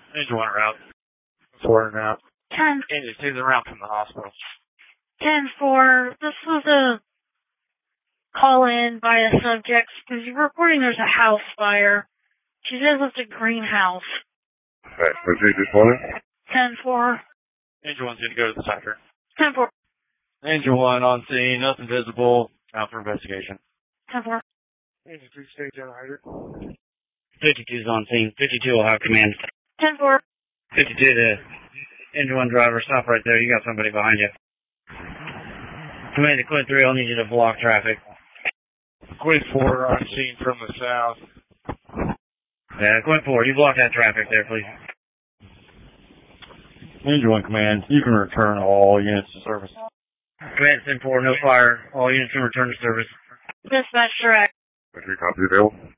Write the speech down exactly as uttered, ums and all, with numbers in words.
Engine one route. Four en route. ten. Engine two's en route from the hospital. ten four. This was a call in by a subject because you're reporting there's a house fire. She says it's a greenhouse. Alright, what's he just wanted? ten four. Engine one's gonna go to the sector. ten four. Engine one on scene, nothing visible. Out for investigation. ten four. Engine two stay generator. fifty-two's on scene. fifty-two will have command. ten four. fifty-two to engine one driver, stop right there. You got somebody behind you. Command to Quint three, I'll need you to block traffic. Quint four on scene from the south. Yeah, Quint four, you block that traffic there, please. Engine one command, you can return all units to service. Command ten four, no fire. All units can return to service. Dispatch direct. What's your copy available?